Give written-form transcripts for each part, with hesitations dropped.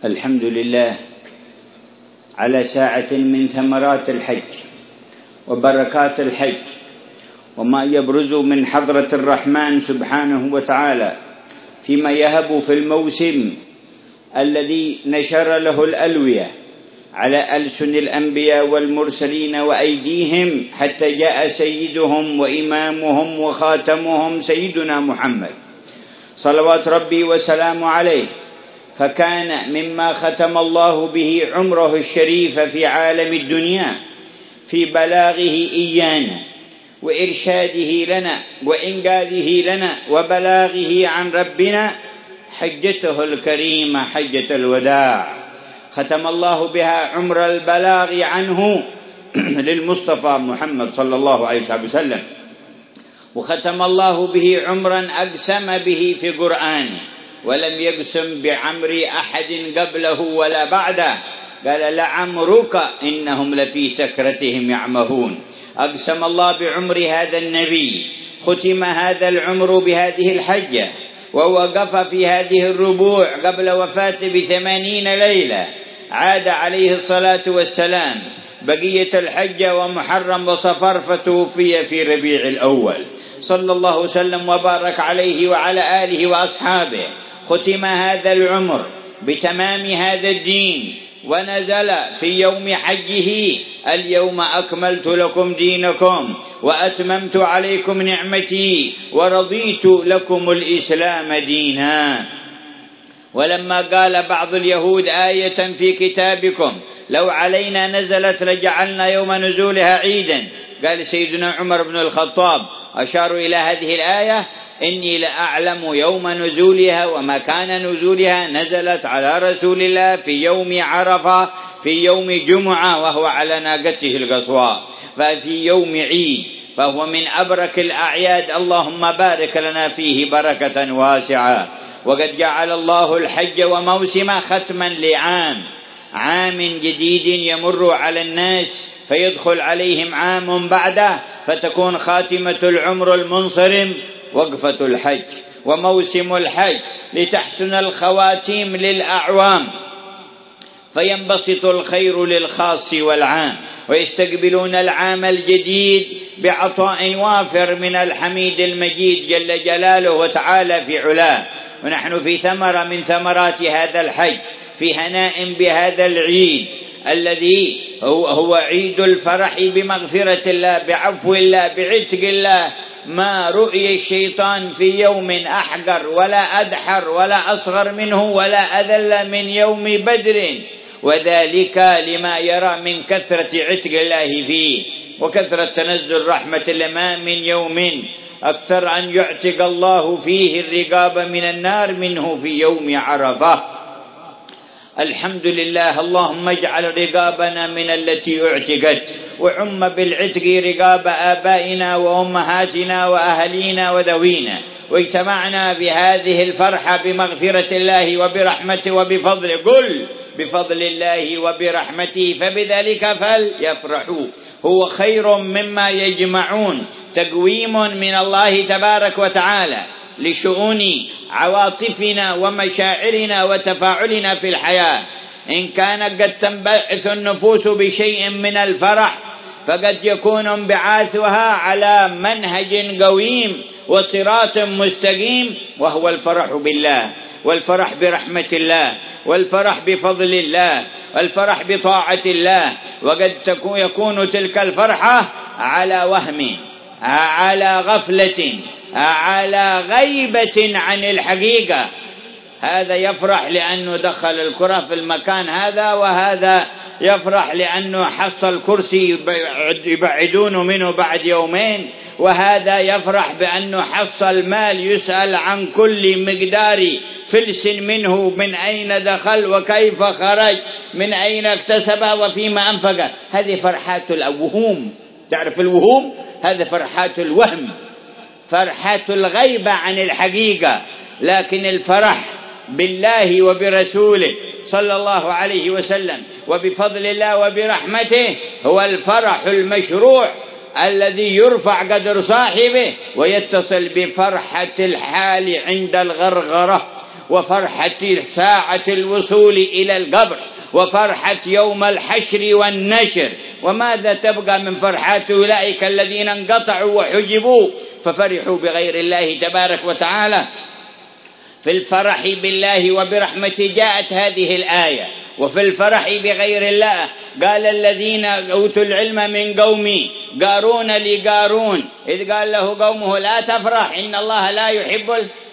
الحمد لله على ساعة من ثمرات الحج وبركات الحج وما يبرز من حضرة الرحمن سبحانه وتعالى فيما يهب في الموسم الذي نشر له الألوية على ألسن الأنبياء والمرسلين وأيديهم حتى جاء سيدهم وإمامهم وخاتمهم سيدنا محمد صلوات ربي وسلام عليه، فكان مما ختم الله به عمره الشريف في عالم الدنيا في بلاغه إيانا وإرشاده لنا وإنقاذه لنا وبلاغه عن ربنا حجته الكريمة حجة الوداع، ختم الله بها عمر البلاغ عنه للمصطفى محمد صلى الله عليه وسلم، وختم الله به عمرا أقسم به في قرآنه ولم يقسم بعمر أحد قبله ولا بعده، قال لعمرك إنهم لفي سكرتهم يعمهون. أقسم الله بعمر هذا النبي، ختم هذا العمر بهذه الحجة، ووقف في هذه الربوع قبل وفاته ب80 ليلة، عاد عليه الصلاة والسلام بقية الحجة ومحرم وصفر فتوفي في ربيع الأول، صلى الله وسلم وبارك عليه وعلى آله وأصحابه. ختم هذا العمر بتمام هذا الدين، ونزل في يوم حجه اليوم أكملت لكم دينكم وأتممت عليكم نعمتي ورضيت لكم الإسلام دينا. ولما قال بعض اليهود آية في كتابكم لو علينا نزلت لجعلنا يوم نزولها عيدا، قال سيدنا عمر بن الخطاب أشاروا إلى هذه الآية إني لأعلم يوم نزولها ومكان نزولها، نزلت على رسول الله في يوم عرفة في يوم جمعة وهو على ناقته القصواء، ففي يوم عيد، فهو من أبرك الأعياد، اللهم بارك لنا فيه بركة واسعة. وقد جعل الله الحج وموسمه ختما عام جديد يمر على الناس فيدخل عليهم عام بعده، فتكون خاتمة العمر المنصرم وقفة الحج وموسم الحج لتحسن الخواتيم للأعوام، فينبسط الخير للخاص والعام، ويستقبلون العام الجديد بعطاء وافر من الحميد المجيد جل جلاله وتعالى في علاه. ونحن في ثمرة من ثمرات هذا الحج، في هناء بهذا العيد الذي هو عيد الفرح بمغفرة الله بعفو الله بعتق الله. ما رؤي الشيطان في يوم أحقر ولا أدحر ولا أصغر منه ولا أذل من يوم بدر، وذلك لما يرى من كثرة عتق الله فيه وكثرة تنزل رحمة الله. ما من يوم أكثر أن يعتق الله فيه الرقاب من النار منه في يوم عرفة. الحمد لله، اللهم اجعل رقابنا من التي اعتقت، وعم بالعتق رقاب آبائنا وأمهاتنا وأهلينا وذوينا، واجتمعنا بهذه الفرحة بمغفرة الله وبرحمته وبفضله. قل بفضل الله وبرحمته فبذلك فليفرحوا هو خير مما يجمعون، تقويم من الله تبارك وتعالى لشؤون عواطفنا ومشاعرنا وتفاعلنا في الحياة. إن كانت قد تنبعث النفوس بشيء من الفرح، فقد يكون انبعاثها على منهج قويم وصراط مستقيم، وهو الفرح بالله والفرح برحمة الله والفرح بفضل الله والفرح بطاعة الله. وقد يكون تلك الفرحة على وهم، على غفلة، على غيبة عن الحقيقة. هذا يفرح لأنه دخل الكرة في المكان هذا، وهذا يفرح لأنه حصل كرسي يبعدونه منه بعد يومين، وهذا يفرح بأنه حصل مال يسأل عن كل مقدار فلس منه، من أين دخل وكيف خرج، من أين اكتسب وفيما أنفق. هذه فرحات الوهوم، تعرف الوهوم؟ هذا فرحات الوهم، فرحات الغيبة عن الحقيقة. لكن الفرح بالله وبرسوله صلى الله عليه وسلم وبفضل الله وبرحمته هو الفرح المشروع الذي يرفع قدر صاحبه ويتصل بفرحة الحال عند الغرغرة وفرحة ساعة الوصول إلى القبر وفرحة يوم الحشر والنشر. وماذا تبقى من فرحات أولئك الذين انقطعوا وحجبوا ففرحوا بغير الله تبارك وتعالى؟ في الفرح بالله وبرحمته جاءت هذه الآية. وفي الفرح بغير الله قال الذين أوتوا العلم من قومي قارون لقارون إذ قال له قومه لا تفرح إن الله لا يحب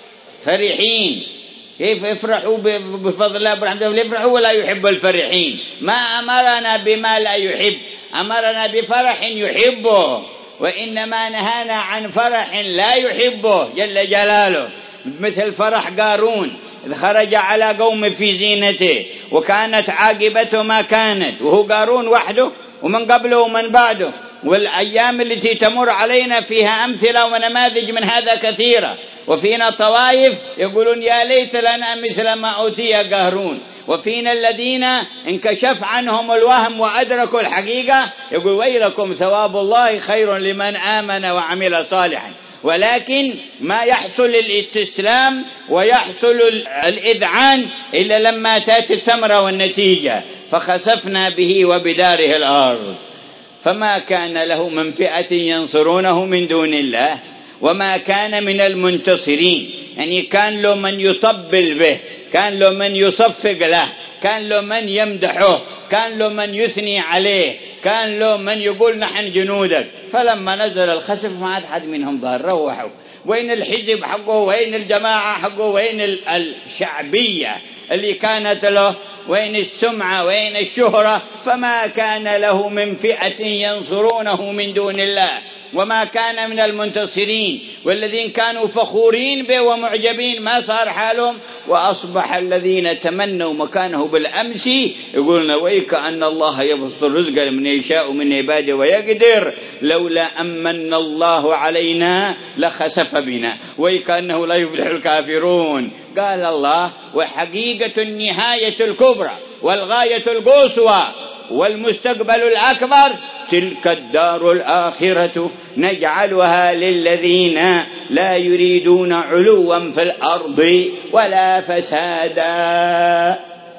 الفرحين. كيف يفرحوا بفضل الله برحمته؟ يفرحوا ولا يحب الفرحين؟ ما أمرنا بما لا يحب، أمرنا بفرح يحبه، وإنما نهانا عن فرح لا يحبه جل جلاله. مثل فرح قارون إذ خرج على قوم في زينته وكانت عاقبته ما كانت، وهو قارون وحده ومن قبله ومن بعده. والأيام التي تمر علينا فيها أمثلة ونماذج من هذا كثيرة. وفينا طوائف يقولون يا ليت لنا مثل ما أوتي قارون، وفينا الذين انكشف عنهم الوهم وأدركوا الحقيقة يقول ويلكم ثواب الله خير لمن آمن وعمل صالحا. ولكن ما يحصل الاستسلام ويحصل الإذعان إلا لما تأتي الثمرة والنتيجة. فخسفنا به وبداره الأرض فما كان له من فئة ينصرونه من دون الله وما كان من المنتصرين. يعني كان له من يطبل به، كان له من يصفق له، كان له من يمدحه، كان له من يثني عليه، كان له من يقول نحن جنودك. فلما نزل الخسف ما عاد حد منهم ظهر. روحوا وين الحزب حقه، وين الجماعة حقه، وين الشعبية اللي كانت له، وين السمعة، وين الشهرة. فما كان له من فئة ينصرونه من دون الله وما كان من المنتصرين. والذين كانوا فخورين به ومعجبين ما صار حالهم. وأصبح الذين تمنوا مكانه بالأمس يقولون ويك أن الله يبسط الرزق لمن يشاء من عباده ويقدر لولا أمن الله علينا لخسف بنا ويك أنه لا يفلح الكافرون. قال الله وحقيقة النهاية الكبرى والغاية القصوى والمستقبل الأكبر تلك الدار الآخرة نجعلها للذين لا يريدون علوا في الأرض ولا فسادا.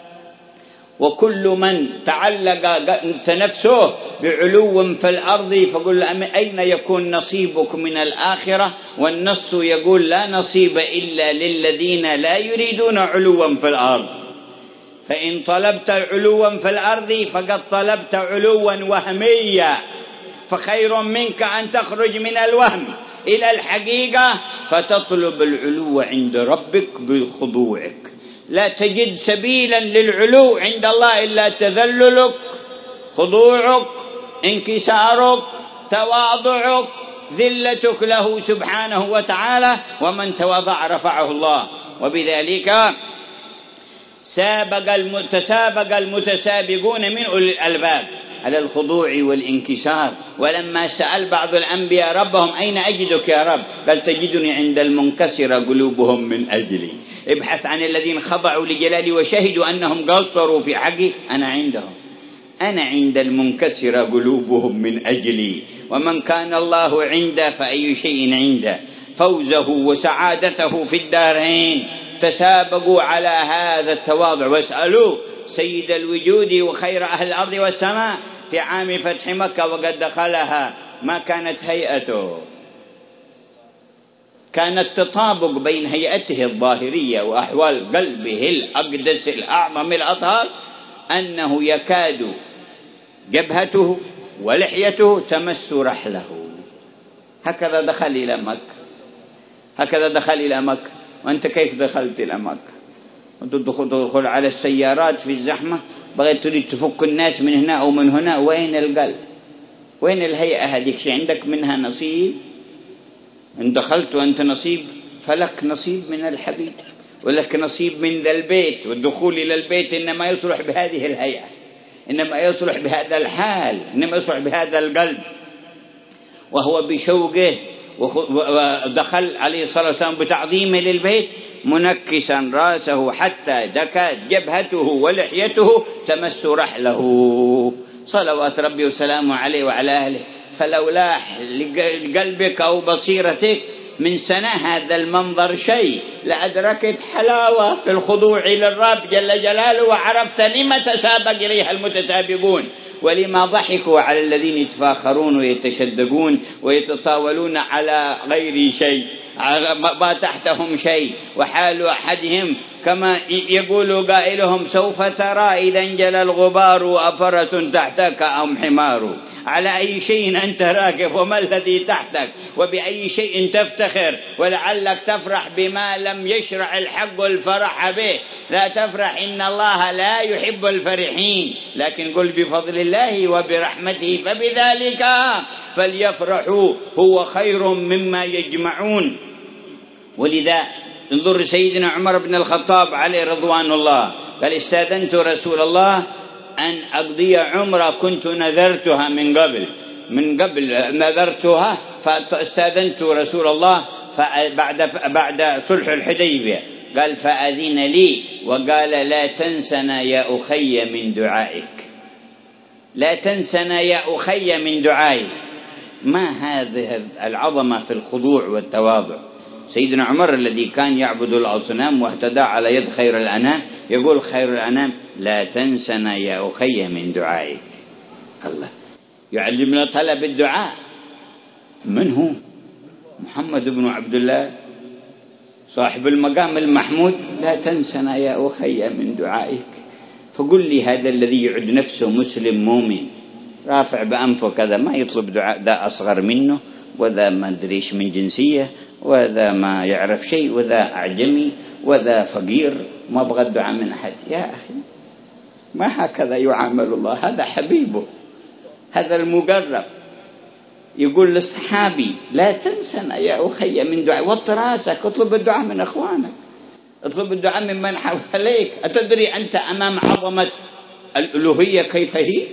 وكل من تعلق نفسه بعلو في الأرض فقل أين يكون نصيبك من الآخرة؟ والنص يقول لا نصيب إلا للذين لا يريدون علوا في الأرض. فإن طلبت علوا في الأرض فقد طلبت علوا وهميا، فخير منك أن تخرج من الوهم إلى الحقيقة فتطلب العلو عند ربك بخضوعك. لا تجد سبيلا للعلو عند الله إلا تذللك، خضوعك، انكسارك، تواضعك، ذلتك له سبحانه وتعالى. ومن تواضع رفعه الله. وبذلك تسابق المتسابقون من أولي الألباب على الخضوع والانكسار. ولما سأل بعض الأنبياء ربهم أين أجدك يا رب؟ قال تجدني عند المنكسرة قلوبهم من أجلي. ابحث عن الذين خضعوا لجلالي وشهدوا أنهم قصروا في حقي، أنا عندهم، أنا عند المنكسرة قلوبهم من أجلي. ومن كان الله عنده فأي شيء عنده. فوزه وسعادته في الدارين. تسابقوا على هذا التواضع واسألوا سيد الوجود وخير أهل الأرض والسماء في عام فتح مكة وقد دخلها ما كانت هيئته، كانت تطابق بين هيئته الظاهرية وأحوال قلبه الأقدس الأعظم الأطهر أنه يكاد جبهته ولحيته تمس رحله. هكذا دخل إلى مكة، هكذا دخل إلى مكة. وأنت كيف دخلت إلى مكة؟ أنت تدخل على السيارات في الزحمة، بغيت تريد تفك الناس من هنا أو من هنا. وين القلب؟ وين الهيئة هذيك؟ شيء عندك منها نصيب؟ إن دخلت وأنت نصيب فلك نصيب من الحبيب ولك نصيب من ذا البيت. والدخول إلى البيت إنما يصلح بهذه الهيئة، إنما يصلح بهذا الحال، إنما يصلح بهذا القلب. وهو بشوقه ودخل عليه الصلاة والسلام بتعظيمه للبيت منكسا رأسه حتى دكت جبهته ولحيته تمس رحله صلوات ربي وسلامه عليه وعلى أهله. فلو لاح لقلبك أو بصيرتك من سنة هذا المنظر شيء، لأدركت حلاوة في الخضوع للرب جل جلاله، وعرفت لما تسابق إليها المتسابقون، ولما ضحكوا على الذين يتفاخرون ويتشدقون ويتطاولون على غير شيء، ما تحتهم شيء، وحال أحدهم كما يقول قائلهم: سوف ترى إذا انجلى الغبار أفرس تحتك أم حمار. على أي شيء أنت راكب وما الذي تحتك وبأي شيء تفتخر، ولعلك تفرح بما لم يشرع الحق الفرح به. لا تفرح، إن الله لا يحب الفرحين، لكن قل بفضل الله وبرحمته فبذلك فليفرحوا هو خير مما يجمعون. ولذا انظر سيدنا عمر بن الخطاب عليه رضوان الله قال: استاذنت رسول الله أن أقضي عمرة كنت نذرتها من قبل نذرتها، فاستاذنت رسول الله بعد صلح الحديبية، قال: فأذن لي وقال: لا تنسنا يا أخي من دعائك، لا تنسنا يا أخي من دعائك. ما هذه العظمة في الخضوع والتواضع؟ سيدنا عمر الذي كان يعبد الأصنام واهتدى على يد خير الأنام يقول: خير الأنام لا تنسنا يا أخي من دعائك. الله يعلمنا طلب الدعاء. من هو؟ محمد بن عبد الله صاحب المقام المحمود: لا تنسنا يا أخي من دعائك. فقل لي هذا الذي يعد نفسه مسلم مؤمن رافع بأنفه كذا، ما يطلب دعاء، ذا أصغر منه وذا ما أدريش من جنسية وذا ما يعرف شيء وذا أعجمي وذا فقير، ما بغى الدعاء من أحد. يا أخي ما هكذا يعامل الله. هذا حبيبه، هذا المقرب، يقول للصحابي: لا تنسنا يا أخي من دعاء. وطر راسك، اطلب الدعاء من أخوانك، اطلب الدعاء ممن حواليك. أتدري أنت أمام عظمة الألوهية كيف هي؟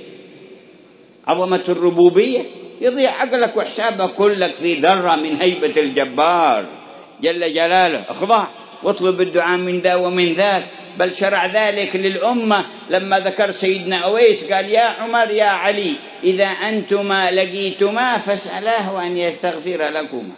عظمة الربوبية يضيع عقلك وحسابك كلك في ذرة من هيبة الجبار جل جلاله. اخضع واطلب الدعاء من ذا ومن ذاك. بل شرع ذلك للأمة لما ذكر سيدنا أويس قال: يا عمر يا علي، إذا أنتما لقيتما فاسألاه أن يستغفر لكما.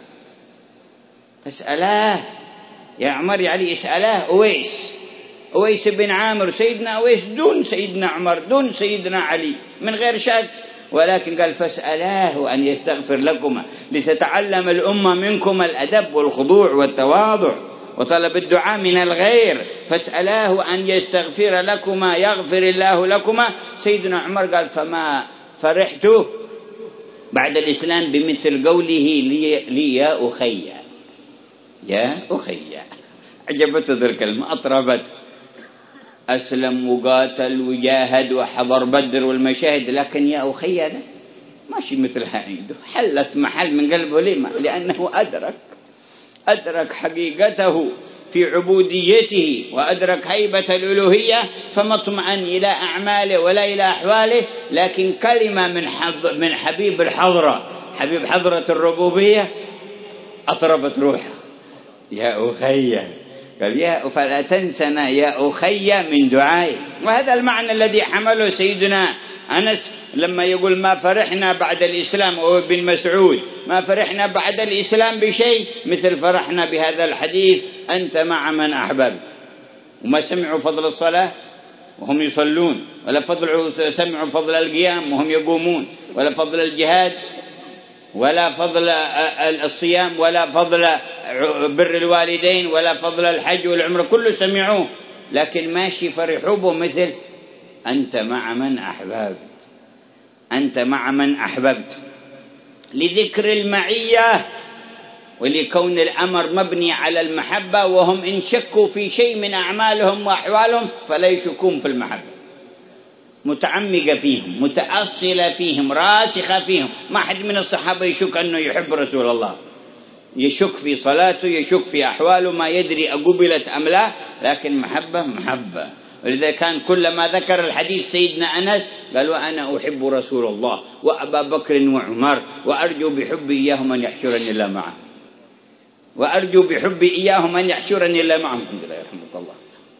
فاسألاه يا عمر يا علي، اسألاه أويس بن عامر، سيدنا أويس دون سيدنا عمر دون سيدنا علي من غير شك، ولكن قال: فاسألاه أن يستغفر لكما، لتتعلم الأمة منكم الأدب والخضوع والتواضع وطلب الدعاء من الغير. فاسألاه أن يستغفر لكما يغفر الله لكما. سيدنا عمر قال: فما فرحت بعد الإسلام بمثل قوله لي يا أخي، يا أخي. عجبته ذي الكلمة، أطربت. أسلم وقاتل وجاهد وحضر بدر والمشاهد، لكن يا أخي هذا ماشي مثلها عنده، حلت محل من قلبه. لما؟ لأنه أدرك حقيقته في عبوديته وأدرك هيبة الألوهية، فما اطمأن إلى أعماله ولا إلى أحواله، لكن كلمة من حبيب الحضرة، حبيب حضرة الربوبية، أطربت روحه. يا أخي، قال: فلا تنسنا يا أخي من دعائي. وهذا المعنى الذي حمله سيدنا أنس لما يقول: ما فرحنا بعد الإسلام، أو ابن مسعود: ما فرحنا بعد الإسلام بشيء مثل فرحنا بهذا الحديث: أنت مع من أحببت. وما سمعوا فضل الصلاة وهم يصلون، ولا سمعوا فضل القيام وهم يقومون، ولا فضل الجهاد، ولا فضل الصيام، ولا فضل بر الوالدين، ولا فضل الحج والعمرة، كله سمعوه، لكن ماشي فرحوا به مثل أنت مع من أحببت، أنت مع من أحببت. لذكر المعية ولكون الأمر مبني على المحبة، وهم إن شكوا في شيء من أعمالهم وأحوالهم فلا يشكون في المحبة، متعمقة فيهم، متأصلة فيهم، راسخة فيهم. ما حد من الصحابة يشك أنه يحب رسول الله، يشك في صلاته، يشك في أحواله، ما يدري أقبلت أم لا، لكن محبة. ولذا كان كلما ذكر الحديث سيدنا أنس قال: وأنا أحب رسول الله وأبا بكر وعمر، وأرجو بحبي إياهم أن يحشرني الله معه، وأرجو بحبي إياهم أن يحشرني الله معهم. الحمد لله رحمة الله.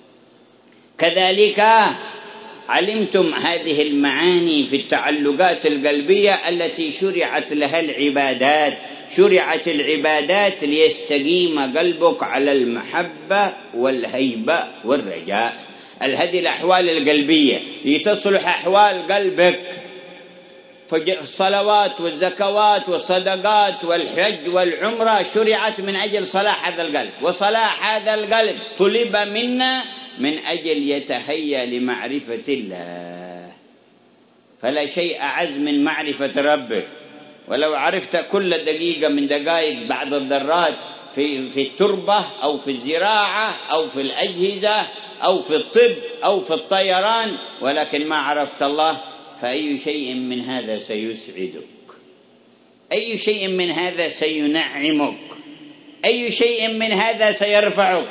كذلك علمتم هذه المعاني في التعلقات القلبية التي شرعت لها العبادات، شرعت العبادات ليستقيم قلبك على المحبة والهيبة والرجاء. هذه الأحوال القلبية لتصلح أحوال قلبك. فالصلوات والزكوات والصدقات والحج والعمرة شرعت من أجل صلاح هذا القلب، وصلاح هذا القلب طلب منا من أجل يتهيأ لمعرفة الله. فلا شيء أعز من معرفة ربك. ولو عرفت كل دقيقة من دقائق بعض الذرات في التربة أو في الزراعة أو في الأجهزة أو في الطب أو في الطيران، ولكن ما عرفت الله، فأي شيء من هذا سيسعدك؟ أي شيء من هذا سينعمك؟ أي شيء من هذا سيرفعك؟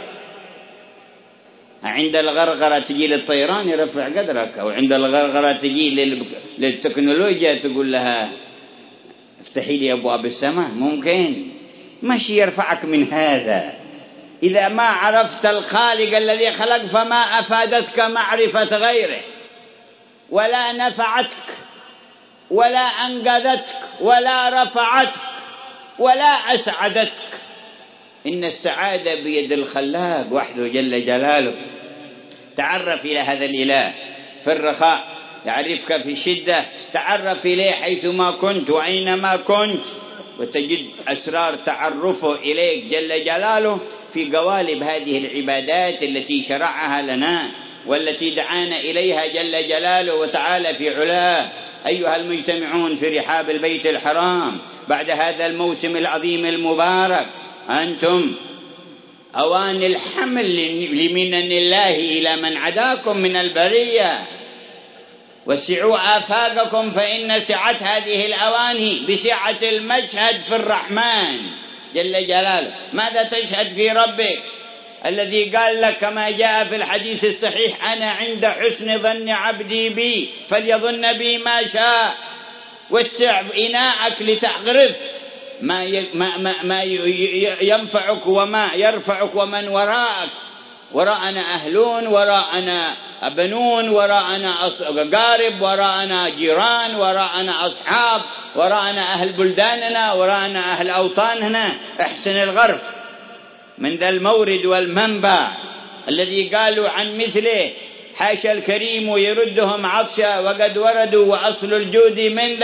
عند الغرغرة تجي للطيران يرفع قدرك، أو عند الغرغرة تجي للتكنولوجيا تقول لها افتحي لي أبواب السماء، ممكن ماشي يرفعك من هذا. إذا ما عرفت الخالق الذي خلق فما أفادتك معرفة غيره، ولا نفعتك ولا أنقذتك ولا رفعتك ولا أسعدتك. إن السعادة بيد الخلاق وحده جل جلاله. تعرف إلى هذا الإله في الرخاء يعرفك في الشدة، تعرف إليه حيثما كنت وأينما كنت، وتجد أسرار تعرفه إليك جل جلاله في قوالب هذه العبادات التي شرعها لنا والتي دعانا إليها جل جلاله وتعالى في علاه. أيها المجتمعون في رحاب البيت الحرام، بعد هذا الموسم العظيم المبارك، أنتم أوان الحمل لمنن الله إلى من عداكم من البرية. وسعوا آفاقكم، فإن سعة هذه الأواني بسعة المشهد في الرحمن جل جلاله. ماذا تشهد في ربك الذي قال لك كما جاء في الحديث الصحيح: أنا عند حسن ظن عبدي بي فليظن بي ما شاء. وسع إناءك لتغرف ما ينفعك وما يرفعك ومن وراءك. وراءنا أهلون، وراءنا بنون، وراءنا أقارب، وراءنا جيران، وراءنا أصحاب، وراءنا أهل بلداننا، وراءنا أهل أوطاننا. احسن الغرف من ذا المورد والمنبع الذي قالوا عن مثله: حاشا الكريم يردهم عطشا وقد وردوا وأصل الجود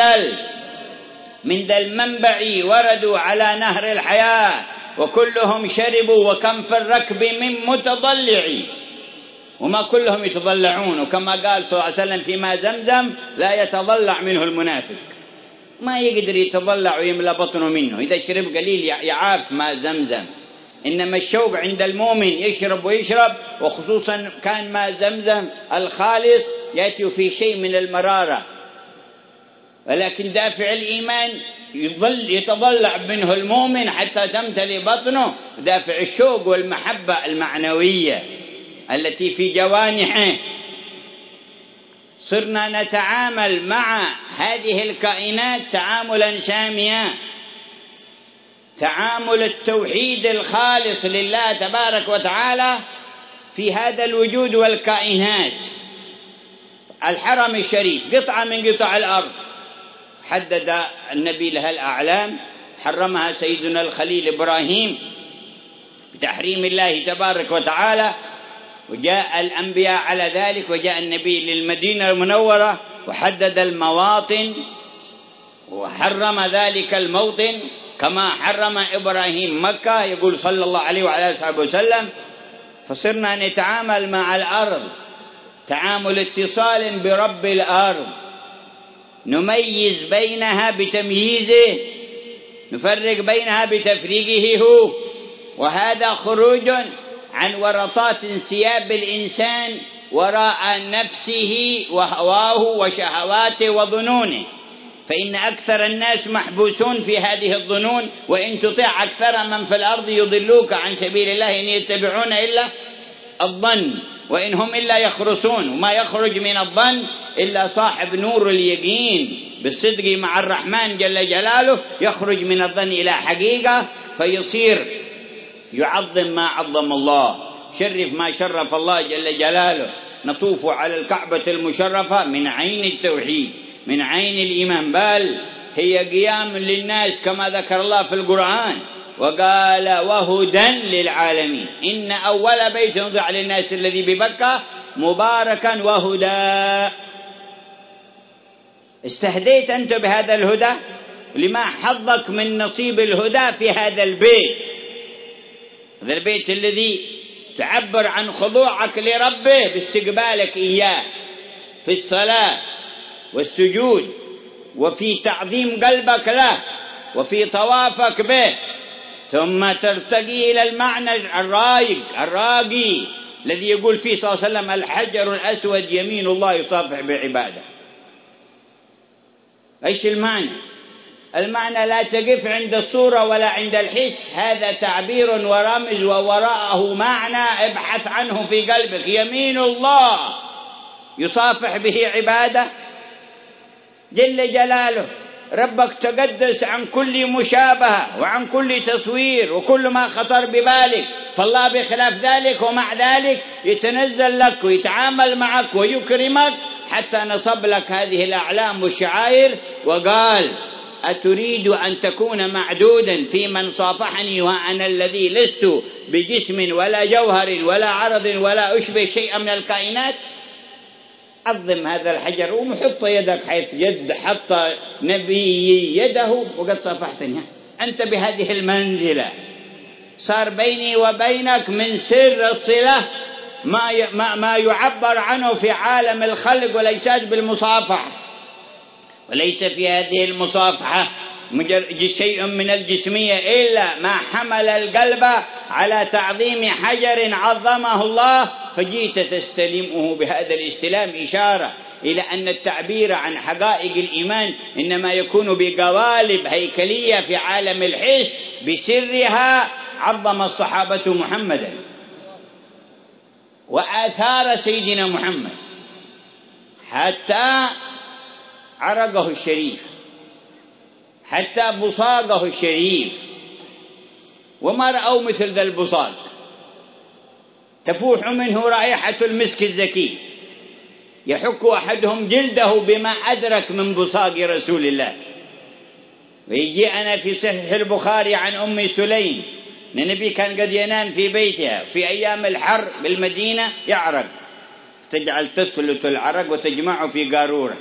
من ذا المنبع وردوا على نهر الحياة وكلهم شربوا، وكم في الركب من متضلع. وما كلهم يتضلعون، وكما قال صلى الله عليه وسلم فيما زمزم: لا يتضلع منه المنافق. ما يقدر يتضلع ويملى بطنه منه، إذا شرب قليل يعاف ماء زمزم. إنما الشوق عند المؤمن يشرب ويشرب، وخصوصا كان ماء زمزم الخالص يأتي في شيء من المرارة، ولكن دافع الإيمان يتضلع منه المؤمن حتى تمتلئ بطنه، دافع الشوق والمحبة المعنوية التي في جوانحه. صرنا نتعامل مع هذه الكائنات تعاملا ساميا، تعامل التوحيد الخالص لله تبارك وتعالى في هذا الوجود والكائنات. الحرم الشريف قطعة من قطع الأرض، حدد النبي لها الأعلام، حرمها سيدنا الخليل إبراهيم بتحريم الله تبارك وتعالى، وجاء الأنبياء على ذلك، وجاء النبي للمدينة المنورة وحدد المواطن وحرم ذلك الموطن كما حرم إبراهيم مكة، يقول صلى الله عليه وعلى آله وسلم. فصرنا نتعامل مع الأرض تعامل اتصال برب الأرض، نميز بينها بتمييزه، نفرق بينها بتفريقه هو. وهذا خروج عن ورطات انسياب الإنسان وراء نفسه وهواه وشهواته وظنونه، فإن أكثر الناس محبوسون في هذه الظنون. وإن تطيع أكثر من في الأرض يضلوك عن سبيل الله إن يتبعون إلا الظن وإن هم إلا يخرصون. وما يخرج من الظن إلا صاحب نور اليقين بالصدق مع الرحمن جل جلاله، يخرج من الظن إلى حقيقة، فيصير يعظم ما عظم الله، شرف ما شرف الله جل جلاله. نطوف على الكعبة المشرفة من عين التوحيد، من عين الإيمان، بل هي قيام للناس كما ذكر الله في القرآن وقال وهدى للعالمين إن أول بيت وضع للناس الذي ببكة مباركا وهدى. استهديت أنت بهذا الهدى؟ لما حظك من نصيب الهدى في هذا البيت، هذا البيت الذي تعبر عن خضوعك لربه باستقبالك إياه في الصلاة والسجود وفي تعظيم قلبك له وفي طوافك به، ثم ترتقي إلى المعنى الراقي الذي يقول فيه صلى الله عليه وسلم الحجر الأسود يمين الله يصافح بعباده. ايش المعنى؟ المعنى لا تقف عند الصورة ولا عند الحس، هذا تعبير ورمز ووراءه معنى ابحث عنه في قلبك. يمين الله يصافح به عباده جل جلاله، ربك تقدس عن كل مشابهة وعن كل تصوير وكل ما خطر ببالك، فالله بخلاف ذلك ومع ذلك يتنزل لك ويتعامل معك ويكرمك حتى نصب لك هذه الأعلام والشعائر، وقال أتريد أن تكون معدودا في من صافحني وأنا الذي لست بجسم ولا جوهر ولا عرض ولا أشبه شيئا من الكائنات؟ عظم هذا الحجر ومحط يدك حيث يد حط نبي يده وقد صافحتني. أنت بهذه المنزلة صار بيني وبينك من سر الصلة ما يعبر عنه في عالم الخلق والإيجاد بالمصافحة، وليس في هذه المصافحة شيء من الجسمية إلا ما حمل القلب على تعظيم حجر عظمه الله، فجيت تستلمه بهذا الاستلام إشارة إلى أن التعبير عن حقائق الإيمان إنما يكون بقوالب هيكلية في عالم الحس، بسرها عظم الصحابة محمدا وآثار سيدنا محمد حتى عرقه الشريف، حتى بصاقه الشريف، وما رأوا مثل ذا البصاق تفوح منه رائحة المسك الزكي، يحك أحدهم جلده بما أدرك من بصاق رسول الله. ويجي أنا في صحيح البخاري عن أم سليم أن النبي كان قد ينام في بيتها في أيام الحر بالمدينة يعرق، تجعل تسلط العرق وتجمعه في قارورة،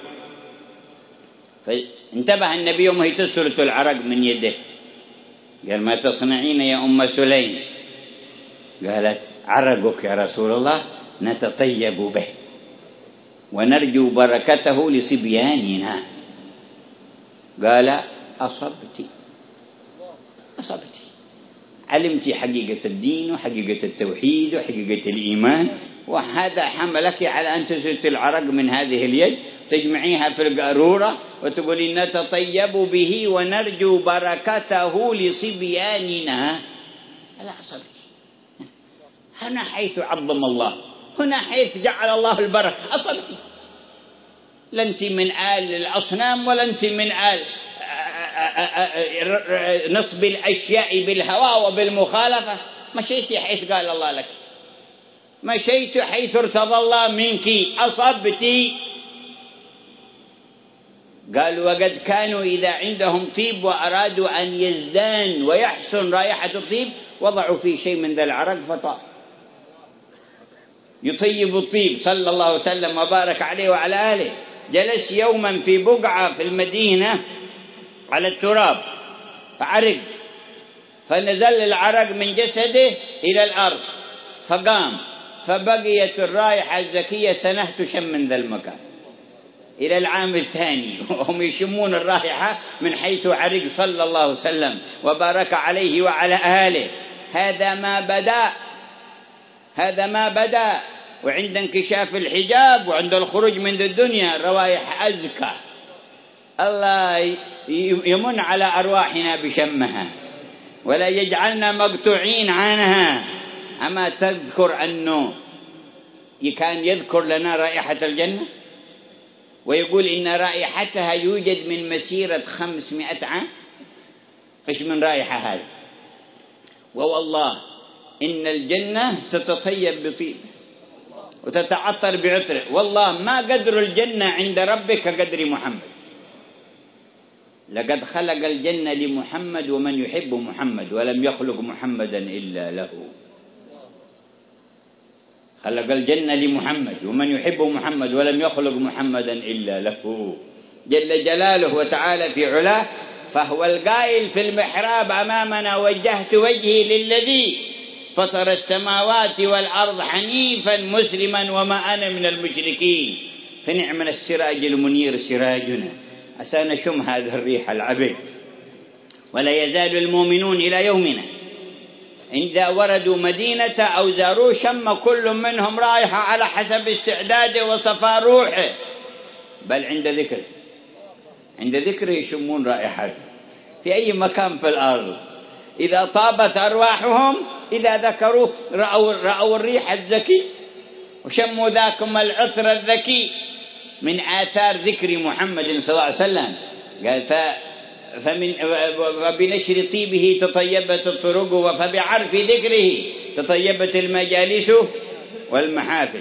فانتبه النبي يوم هي تسلط العرق من يده، قال ما تصنعين يا أم سليم؟ قالت عرقك يا رسول الله نتطيب به ونرجو بركته لصبياننا. قال أصبت علمت حقيقة الدين وحقيقة التوحيد وحقيقة الإيمان، وهذا حملك على أن تسلط العرق من هذه اليد تجمعيها في القارورة وتقولين نتطيب به ونرجو بركته لصبياننا. لا أصبت، هنا حيث عظم الله، هنا حيث جعل الله البركة. أصبت، لا أنت من آل الأصنام ولا أنت من آل نصب الأشياء بالهوى وبالمخالفة، مشيت حيث قال الله لك، مشيت حيث ارتضى الله منك. أصبت. قال وقد كانوا إذا عندهم طيب وأرادوا أن يزدان ويحسن رائحة الطيب وضعوا فيه شيء من ذا العرق فطار، يطيب الطيب صلى الله وسلم وبارك عليه وعلى آله. جلس يوما في بقعة في المدينة على التراب فعرق، فنزل العرق من جسده إلى الأرض فقام، فبقيت الرائحة الزكية سنة تشم من ذا المكان إلى العام الثاني وهم يشمون الرائحة من حيث عرق صلى الله وسلم وبارك عليه وعلى آله. هذا ما بدأ وعند انكشاف الحجاب وعند الخروج من الدنيا الروائح أزكى. الله يمن على أرواحنا بشمها ولا يجعلنا مقطوعين عنها. أما تذكر أنه كان يذكر لنا رائحة الجنة ويقول إن رائحتها يوجد من مسيرة 500 عام. إيش من رائحة هذه؟ ووالله إن الجنة تتطيب بطيب وتتعطر بعطره، والله ما قدر الجنة عند ربك قدر محمد. لقد خلق الجنة لمحمد ومن يحب محمد ولم يخلق محمدا إلا له. خلق الجنة لمحمد ومن يحب محمد ولم يخلق محمدا إلا له جل جلاله وتعالى في علاه. فهو القائل في المحراب أمامنا: وجهت وجهي للذي فطر السماوات والأرض حنيفا مسلما وما أنا من المشركين. فنعم السراج المنير سراجنا عسى نشم هذا الريح العبيد. ولا يزال المؤمنون إلى يومنا إذا وردوا مدينة أو زاروا شم كل منهم رائحة على حسب استعداده وصفاء روحه، بل عند ذكره يشمون رائحته في أي مكان في الأرض. إذا طابت أرواحهم إذا ذكروا رأوا الريح الزكي وشموا ذاكم العطر الذكي من آثار ذكر محمد صلى الله عليه وسلم. قال فبنشر طيبه تطيبت الطرق وفبعرف ذكره تطيبت المجالس والمحافل.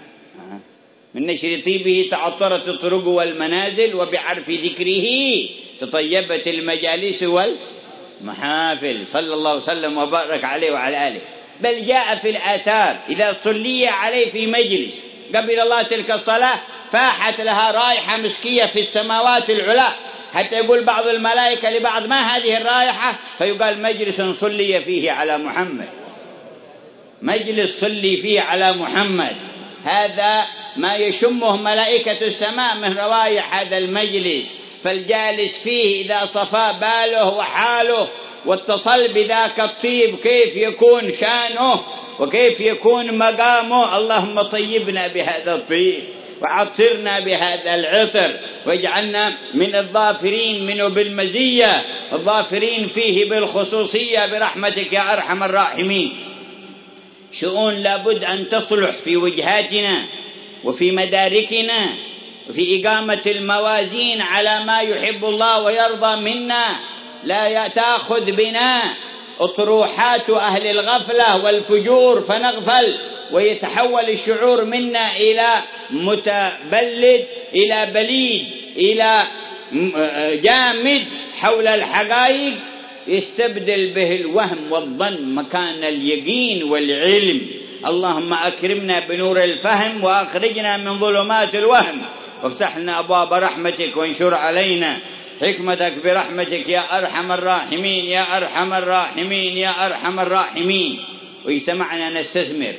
من نشر طيبه تعطرت الطرق والمنازل وبعرف ذكره تطيبت المجالس والمحافل. صلى الله وسلم وبارك عليه وعلى آله. بل جاء في الآثار إذا صلي عليه في مجلس قبل الله تلك الصلاة فاحت لها رائحة مسكية في السماوات العلى، حتى يقول بعض الملائكة لبعض: ما هذه الرائحة؟ فيقال: مجلس صلي فيه على محمد، مجلس صلي فيه على محمد. هذا ما يشمه ملائكة السماء من روائح هذا المجلس. فالجالس فيه إذا صفى باله وحاله واتصل بذاك الطيب كيف يكون شانه وكيف يكون مقامه. اللهم طيبنا بهذا الطيب وعطرنا بهذا العطر واجعلنا من الظافرين منه بالمزية والظافرين فيه بالخصوصية برحمتك يا أرحم الراحمين. شؤون لابد أن تصلح في وجهاتنا وفي مداركنا وفي إقامة الموازين على ما يحب الله ويرضى منا. لا تأخذ بنا أطروحات أهل الغفلة والفجور فنغفل ويتحول الشعور منا إلى متبلد، إلى بليد، إلى جامد حول الحقائق يستبدل به الوهم والظن مكان اليقين والعلم. اللهم أكرمنا بنور الفهم وأخرجنا من ظلمات الوهم وافتح لنا أبواب رحمتك وانشر علينا حكمتك برحمتك يا أرحم الراحمين يا أرحم الراحمين يا أرحم الراحمين. واجتمعنا نستثمر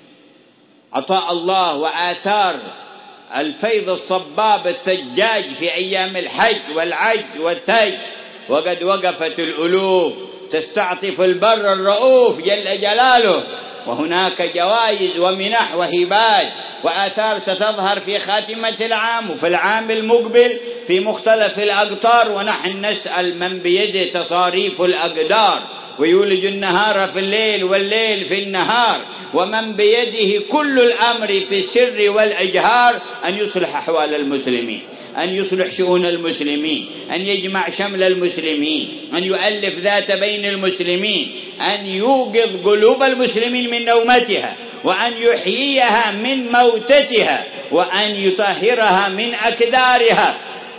عطاء الله وآثار الفيض الصباب الثجاج في أيام الحج والعج والثج، وقد وقفت الألوف تستعطف البر الرؤوف جل جلاله، وهناك جوائز ومنح وهبات وآثار ستظهر في خاتمة العام وفي العام المقبل في مختلف الأقطار. ونحن نسأل من بيده تصاريف الأقدار ويولج النهار في الليل والليل في النهار، ومن بيده كل الأمر في السر والإجهار، أن يصلح أحوال المسلمين، أن يصلح شؤون المسلمين، أن يجمع شمل المسلمين، أن يؤلف ذات بين المسلمين، أن يوقظ قلوب المسلمين من نومتها، وأن يحييها من موتتها، وأن يطهرها من أكدارها،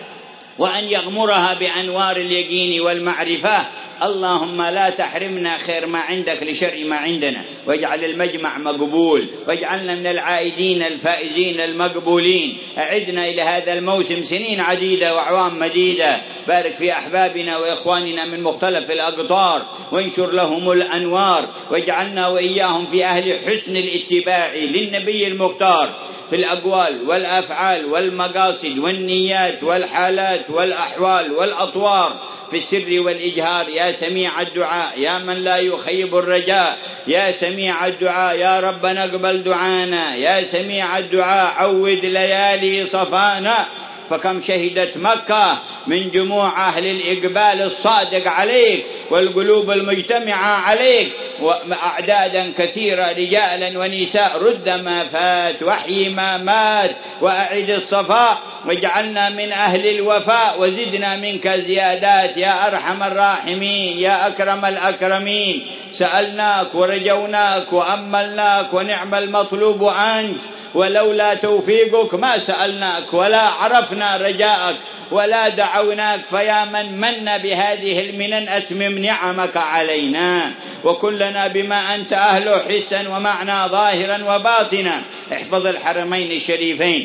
وأن يغمرها بأنوار اليقين والمعرفة. اللهم لا تحرمنا خير ما عندك لشر ما عندنا، واجعل المجمع مقبول، واجعلنا من العائدين الفائزين المقبولين. أعدنا إلى هذا الموسم سنين عديدة وأعوام مديدة. بارك في أحبابنا وإخواننا من مختلف الأقطار وانشر لهم الأنوار، واجعلنا وإياهم في أهل حسن الاتباع للنبي المختار في الأقوال والأفعال والمقاصد والنيات والحالات والأحوال والأطوار في السر والإجهار. يا سميع الدعاء يا من لا يخيب الرجاء، يا سميع الدعاء يا ربنا اقبل دعانا، يا سميع الدعاء عود ليالي صفانا. فكم شهدت مكة من جموع أهل الإقبال الصادق عليك والقلوب المجتمعة عليك، وأعدادا كثيرة رجالا ونساء. رد ما فات وحي ما مات وأعد الصفاء، واجعلنا من أهل الوفاء وزدنا منك زيادات يا أرحم الراحمين يا أكرم الأكرمين. سألناك ورجوناك وأملناك ونعم المطلوب أنت، ولولا توفيقك ما سألناك ولا عرفنا رجاءك ولا دعوناك، فيا من من بهذه المنن أتمم نعمك علينا، وكلنا بما أنت أهله حسا ومعنى ظاهرا وباطنا. احفظ الحرمين الشريفين،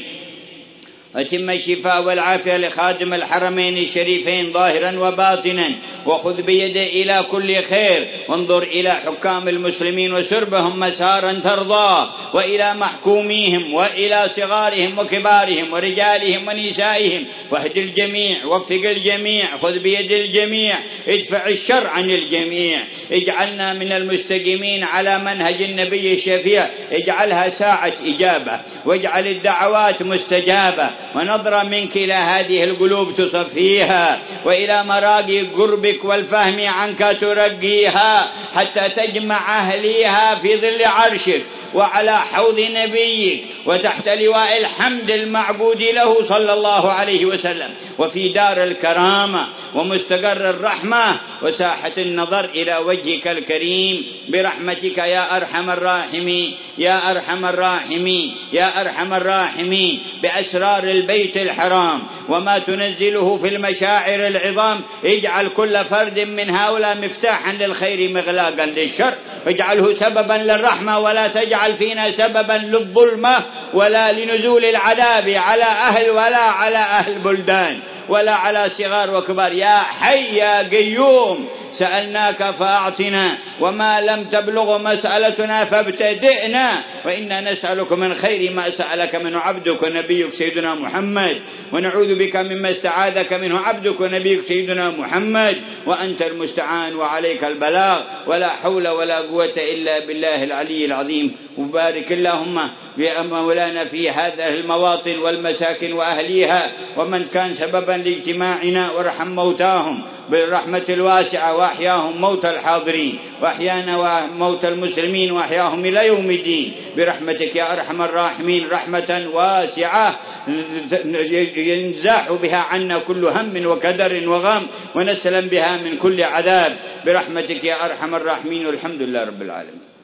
أتم الشفاء والعافية لخادم الحرمين الشريفين ظاهرا وباطنا، وخذ بيده إلى كل خير، وانظر إلى حكام المسلمين وسربهم مسارا ترضاه، وإلى محكوميهم وإلى صغارهم وكبارهم ورجالهم ونسائهم، واهد الجميع، وفق الجميع، خذ بيد الجميع، ادفع الشر عن الجميع، اجعلنا من المستقيمين على منهج النبي الشفيع، اجعلها ساعة إجابة، واجعل الدعوات مستجابة، ونظرة منك إلى هذه القلوب تصفيها، وإلى مراقي قربك والفهم عنك ترقيها، حتى تجمع أهليها في ظل عرشك وعلى حوض نبيك وتحت لواء الحمد المعبود له صلى الله عليه وسلم، وفي دار الكرامة ومستقر الرحمة وساحة النظر إلى وجهك الكريم برحمتك يا أرحم الراحمين، يا أرحم الراحمين، يا أرحم الراحمين، بأسرار البيت الحرام وما تنزله في المشاعر العظام. اجعل كل فرد من هؤلاء مفتاحا للخير مغلاقا للشر، واجعله سببا للرحمة، ولا تجعل فينا سببا للظلمة ولا لنزول العذاب على أهل ولا على أهل بلدان ولا على صغار وكبار. يا حي يا قيوم، سألناك فأعطنا، وما لم تبلغ مسألتنا فابتدئنا، وإنا نسألك من خير ما سألك منه عبدك ونبيك سيدنا محمد، ونعوذ بك مما استعاذك منه عبدك ونبيك سيدنا محمد، وأنت المستعان وعليك البلاغ، ولا حول ولا قوة إلا بالله العلي العظيم. وبارك اللهم بمولانا في هذه المواطن والمساكن وأهليها، ومن كان سببا لاجتماعنا، وارحم موتاهم بالرحمة الواسعة، وأحياهم موت الحاضرين، وأحيانا وموت المسلمين، وأحياهم إلى يوم الدين برحمتك يا أرحم الراحمين، رحمة واسعة ينزاح بها عنا كل هم وكدر وغم، ونسلم بها من كل عذاب برحمتك يا أرحم الراحمين، والحمد لله رب العالمين.